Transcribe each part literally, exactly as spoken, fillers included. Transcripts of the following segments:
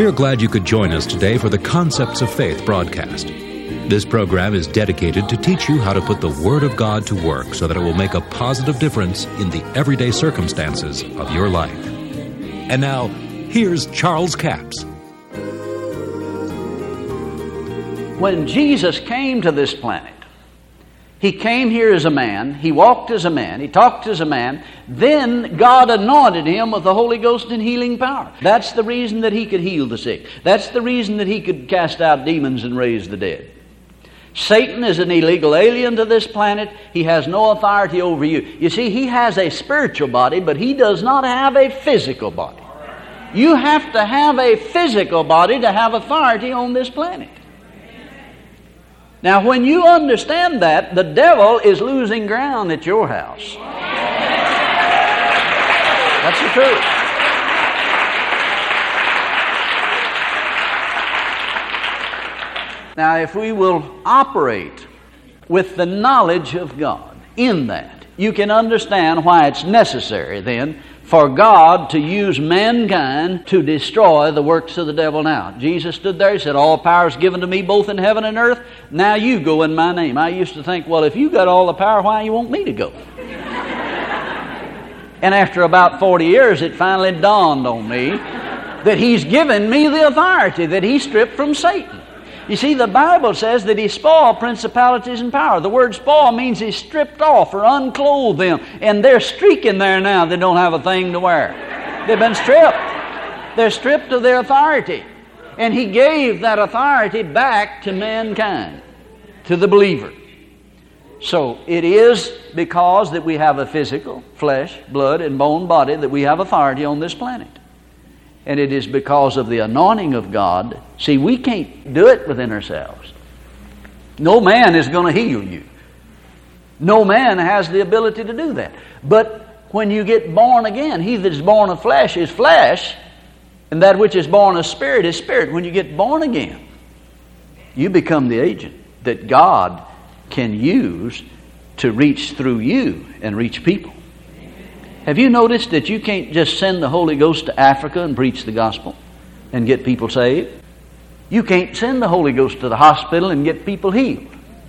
We are glad you could join us today for the Concepts of Faith broadcast. This program is dedicated to teach you how to put the Word of God to work so that it will make a positive difference in the everyday circumstances of your life. And now, here's Charles Capps. When Jesus came to this planet, He came here as a man, He walked as a man, He talked as a man, then God anointed Him with the Holy Ghost and healing power. That's the reason that He could heal the sick. That's the reason that He could cast out demons and raise the dead. Satan is an illegal alien to this planet. He has no authority over you. You see, he has a spiritual body, but he does not have a physical body. You have to have a physical body to have authority on this planet. Now, when you understand that, the devil is losing ground at your house. That's the truth. Now, if we will operate with the knowledge of God in that, you can understand why it's necessary then for God to use mankind to destroy the works of the devil now. Jesus stood there, He said, all power is given to me both in heaven and earth. Now you go in my name. I used to think, well, if you got all the power, why you want me to go? And after about forty years, it finally dawned on me that He's given me the authority that He stripped from Satan. You see, the Bible says that He spoiled principalities and power. The word spoil means He stripped off or unclothed them. And they're streaking there now. They don't have a thing to wear. They've been stripped. They're stripped of their authority. And He gave that authority back to mankind, to the believer. So it is because that we have a physical, flesh, blood, and bone body that we have authority on this planet. And it is because of the anointing of God. See, we can't do it within ourselves. No man is going to heal you. No man has the ability to do that. But when you get born again, he that is born of flesh is flesh, and that which is born of spirit is spirit. When you get born again, you become the agent that God can use to reach through you and reach people. Have you noticed that you can't just send the Holy Ghost to Africa and preach the gospel and get people saved? You can't send the Holy Ghost to the hospital and get people healed.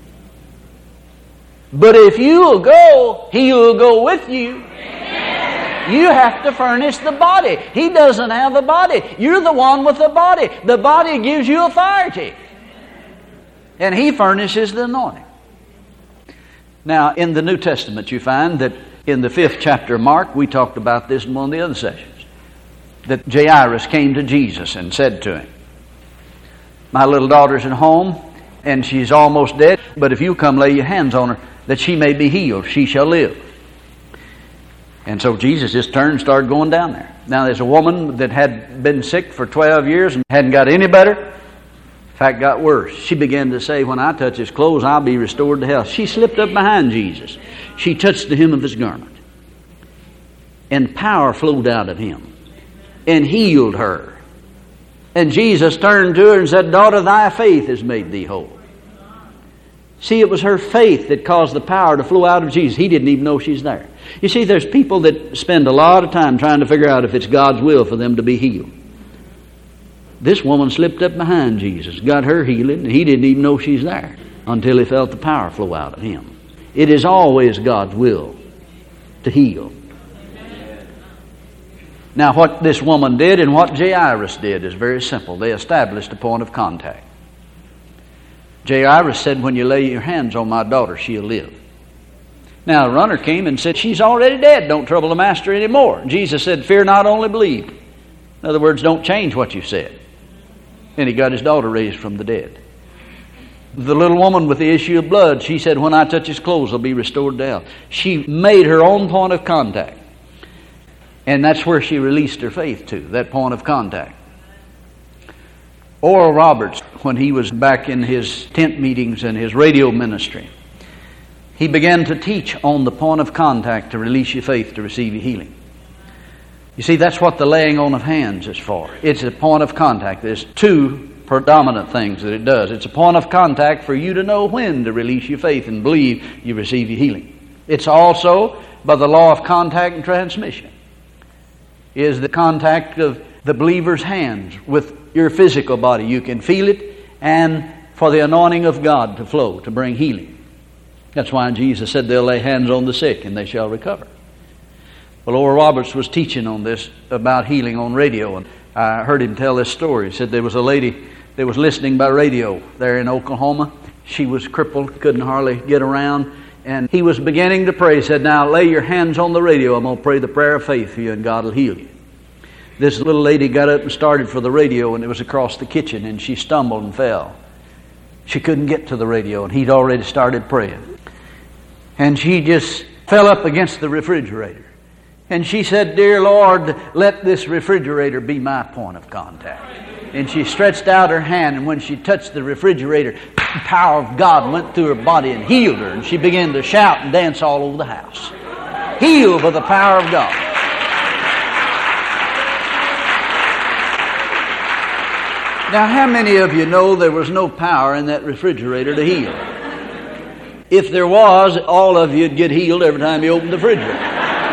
But if you will go, He will go with you. You have to furnish the body. He doesn't have a body. You're the one with the body. The body gives you authority. And He furnishes the anointing. Now, in the New Testament, you find that in the fifth chapter of Mark, we talked about this in one of the other sessions, that Jairus came to Jesus and said to Him, my little daughter's at home, and she's almost dead, but if you come lay your hands on her, that she may be healed, she shall live. And so Jesus just turned and started going down there. Now there's a woman that had been sick for twelve years and hadn't got any better. In fact, got worse. She began to say, when I touch His clothes, I'll be restored to health. She slipped up behind Jesus. She touched the hem of His garment. And power flowed out of Him and healed her. And Jesus turned to her and said, daughter, thy faith has made thee whole. See, it was her faith that caused the power to flow out of Jesus. He didn't even know she's there. You see, there's people that spend a lot of time trying to figure out if it's God's will for them to be healed. This woman slipped up behind Jesus, got her healing, and He didn't even know she's there until He felt the power flow out of Him. It is always God's will to heal. Now, what this woman did and what Jairus did is very simple. They established a point of contact. Jairus said, when you lay your hands on my daughter, she'll live. Now, a runner came and said, she's already dead. Don't trouble the master anymore. Jesus said, fear not, only believe. In other words, don't change what you said. And he got his daughter raised from the dead. The little woman with the issue of blood, she said, when I touch His clothes, I'll be restored to health. She made her own point of contact. And that's where she released her faith to, that point of contact. Oral Roberts, when he was back in his tent meetings and his radio ministry, he began to teach on the point of contact to release your faith to receive your healing. You see, that's what the laying on of hands is for. It's a point of contact. There's two predominant things that it does. It's a point of contact for you to know when to release your faith and believe you receive your healing. It's also by the law of contact and transmission. Is the contact of the believer's hands with your physical body. You can feel it, and for the anointing of God to flow, to bring healing. That's why Jesus said they'll lay hands on the sick and they shall recover. Well, Oral Roberts was teaching on this about healing on radio, and I heard him tell this story. He said there was a lady that was listening by radio there in Oklahoma. She was crippled, couldn't hardly get around, and he was beginning to pray. He said, now lay your hands on the radio. I'm going to pray the prayer of faith for you, and God will heal you. This little lady got up and started for the radio, and it was across the kitchen, and she stumbled and fell. She couldn't get to the radio, and he'd already started praying. And she just fell up against the refrigerator. And she said, dear Lord, let this refrigerator be my point of contact. And she stretched out her hand, and when she touched the refrigerator, the power of God went through her body and healed her. And she began to shout and dance all over the house. Healed by the power of God. Now, how many of you know there was no power in that refrigerator to heal? If there was, all of you would get healed every time you opened the refrigerator.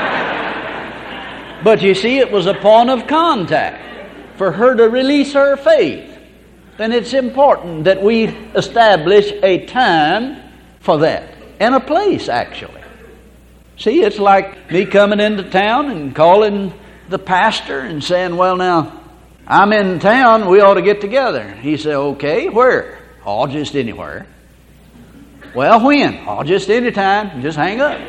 But you see, it was a point of contact for her to release her faith. Then it's important that we establish a time for that, and a place, actually. See, it's like me coming into town and calling the pastor and saying, well, now, I'm in town, we ought to get together. He said, okay, where? Oh, just anywhere. Well, when? Oh, just anytime. Just hang up.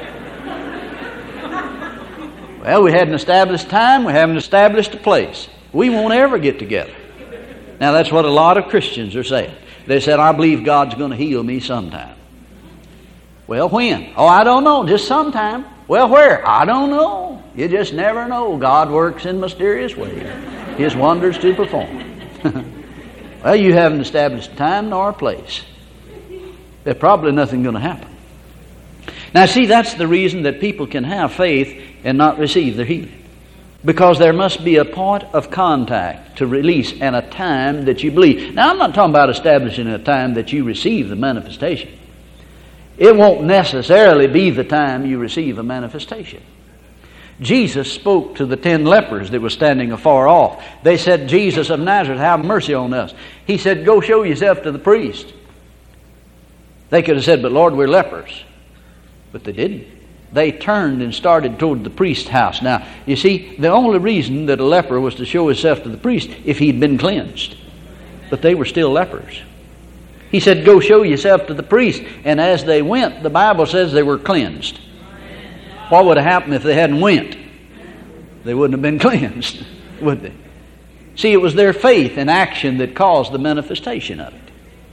Well, we hadn't established time, we haven't established a place. We won't ever get together. Now, that's what a lot of Christians are saying. They said, I believe God's going to heal me sometime. Well, when? Oh, I don't know, just sometime. Well, where? I don't know. You just never know. God works in mysterious ways. His wonders to perform. Well, you haven't established a time nor a place. There's probably nothing going to happen. Now, see, that's the reason that people can have faith and not receive their healing. Because there must be a point of contact to release and a time that you believe. Now, I'm not talking about establishing a time that you receive the manifestation. It won't necessarily be the time you receive a manifestation. Jesus spoke to the ten lepers that were standing afar off. They said, Jesus of Nazareth, have mercy on us. He said, go show yourself to the priest. They could have said, but Lord, we're lepers. But they didn't. They turned and started toward the priest's house. Now, you see, the only reason that a leper was to show himself to the priest if he'd been cleansed. But they were still lepers. He said, go show yourself to the priest. And as they went, the Bible says they were cleansed. What would have happened if they hadn't went? They wouldn't have been cleansed, would they? See, it was their faith and action that caused the manifestation of it.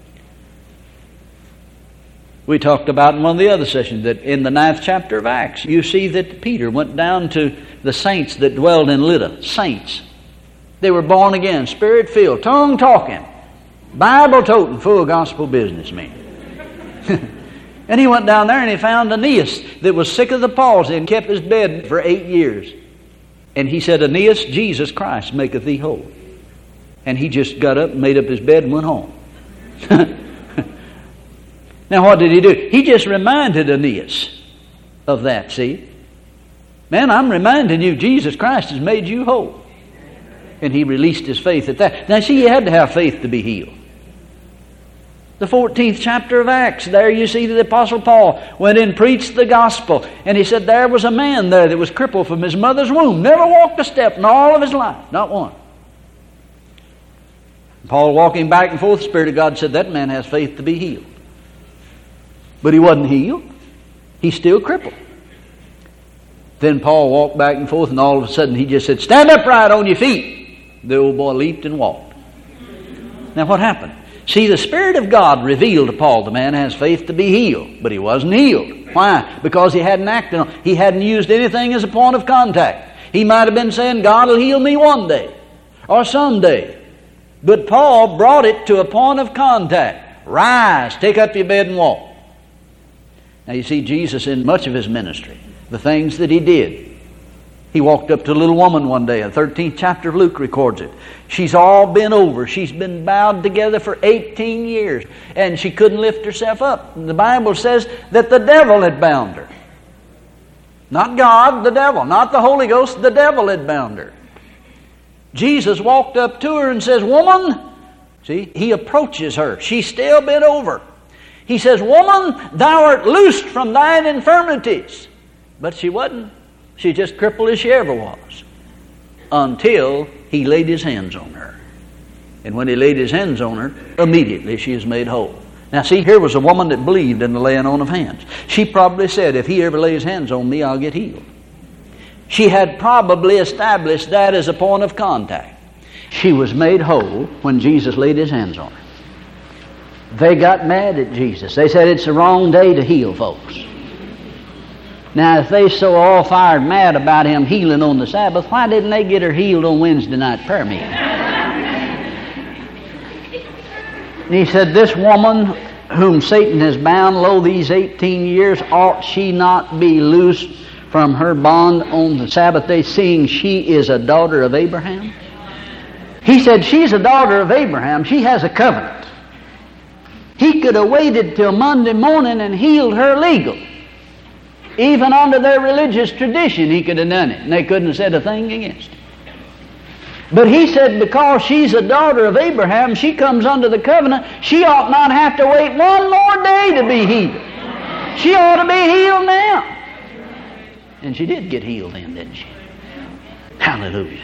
We talked about in one of the other sessions that in the ninth chapter of Acts, you see that Peter went down to the saints that dwelled in Lydda. Saints. They were born again, spirit-filled, tongue-talking, Bible-toting, full gospel businessmen. And he went down there and he found Aeneas that was sick of the palsy and kept his bed for eight years. And he said, Aeneas, Jesus Christ maketh thee whole. And he just got up and made up his bed and went home. Now what did he do? He just reminded Aeneas of that, see? Man, I'm reminding you, Jesus Christ has made you whole. And he released his faith at that. Now see, you had to have faith to be healed. The fourteenth chapter of Acts, there you see that the Apostle Paul went in and preached the gospel. And he said there was a man there that was crippled from his mother's womb. Never walked a step in all of his life. Not one. Paul walking back and forth, the Spirit of God said that man has faith to be healed. But he wasn't healed. He's still crippled. Then Paul walked back and forth, and all of a sudden he just said, stand upright on your feet. The old boy leaped and walked. Now what happened? See, the Spirit of God revealed to Paul the man has faith to be healed, but he wasn't healed. Why? Because he hadn't acted on it. He hadn't used anything as a point of contact. He might have been saying, God will heal me one day or someday. But Paul brought it to a point of contact. Rise, take up your bed and walk. Now you see, Jesus in much of his ministry, the things that he did. He walked up to a little woman one day. The thirteenth chapter of Luke records it. She's all bent over. She's been bowed together for eighteen years. And she couldn't lift herself up. And the Bible says that the devil had bound her. Not God, the devil. Not the Holy Ghost, the devil had bound her. Jesus walked up to her and says, "Woman," see, he approaches her. She's still bent over. He says, "Woman, thou art loosed from thine infirmities." But she wasn't. She just crippled as she ever was. Until he laid his hands on her. And when he laid his hands on her, immediately she is made whole. Now see, here was a woman that believed in the laying on of hands. She probably said, if he ever lays hands on me, I'll get healed. She had probably established that as a point of contact. She was made whole when Jesus laid his hands on her. They got mad at Jesus. They said it's the wrong day to heal folks. Now, if they so all fired mad about him healing on the Sabbath, why didn't they get her healed on Wednesday night prayer meeting? And he said, "This woman whom Satan has bound, lo, these eighteen years, ought she not be loosed from her bond on the Sabbath day, seeing she is a daughter of Abraham?" He said, she's a daughter of Abraham. She has a covenant. He could have waited till Monday morning and healed her legal. Even under their religious tradition, he could have done it, and they couldn't have said a thing against it. But he said because she's a daughter of Abraham, she comes under the covenant, she ought not have to wait one more day to be healed. She ought to be healed now. And she did get healed then, didn't she? Hallelujah.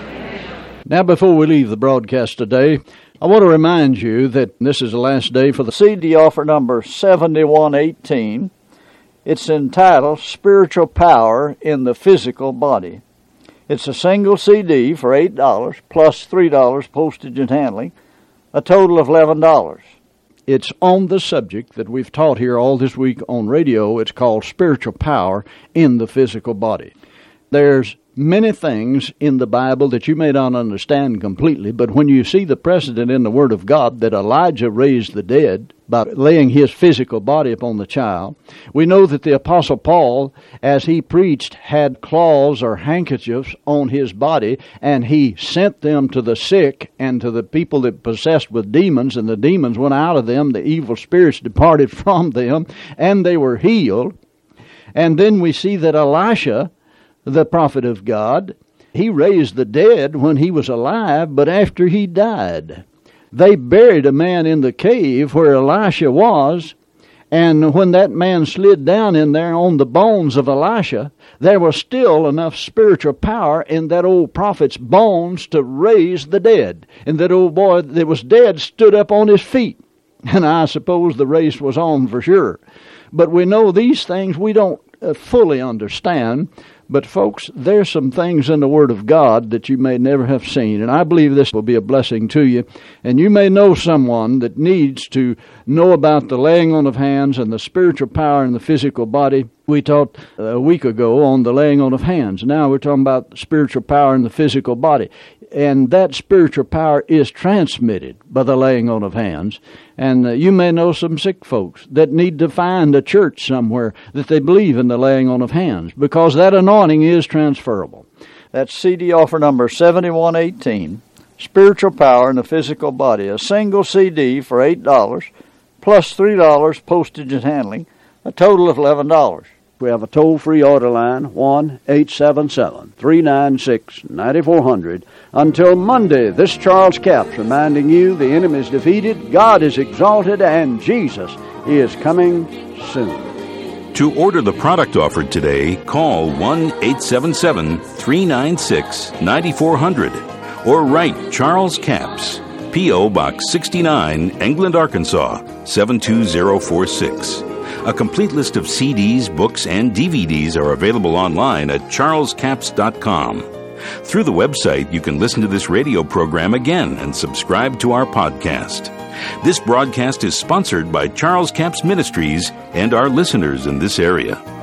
Now, before we leave the broadcast today, I want to remind you that this is the last day for the C D offer number seventy-one eighteen. It's entitled Spiritual Power in the Physical Body. It's a single C D for eight dollars plus three dollars postage and handling, a total of eleven dollars. It's on the subject that we've taught here all this week on radio. It's called Spiritual Power in the Physical Body. There's many things in the Bible that you may not understand completely, but when you see the precedent in the Word of God that Elijah raised the dead by laying his physical body upon the child, we know that the Apostle Paul, as he preached, had cloths or handkerchiefs on his body, and he sent them to the sick and to the people that possessed with demons, and the demons went out of them, the evil spirits departed from them, and they were healed. And then we see that Elisha, the prophet of God, he raised the dead when he was alive, but after he died. They buried a man in the cave where Elisha was, and when that man slid down in there on the bones of Elisha, there was still enough spiritual power in that old prophet's bones to raise the dead. And that old boy that was dead stood up on his feet. And I suppose the race was on for sure. But we know these things we don't uh, fully understand. But folks, there's some things in the Word of God that you may never have seen, and I believe this will be a blessing to you. And you may know someone that needs to know about the laying on of hands and the spiritual power in the physical body. We taught a week ago on the laying on of hands. Now we're talking about spiritual power in the physical body. And that spiritual power is transmitted by the laying on of hands. And uh, you may know some sick folks that need to find a church somewhere that they believe in the laying on of hands, because that anointing is transferable. That's C D offer number seventy-one eighteen, Spiritual Power in the Physical Body, a single C D for eight dollars, plus three dollars postage and handling, a total of eleven dollars. We have a toll-free order line, one eight seven seven, three nine six, nine four zero zero. Until Monday, this Charles Capps reminding you the enemy is defeated, God is exalted, and Jesus is coming soon. To order the product offered today, call one eight seven seven, three nine six, nine four zero zero or write Charles Capps, P O. Box sixty-nine, England, Arkansas, seven two zero four six. A complete list of C Ds, books, and D V Ds are available online at charles capps dot com. Through the website, you can listen to this radio program again and subscribe to our podcast. This broadcast is sponsored by Charles Capps Ministries and our listeners in this area.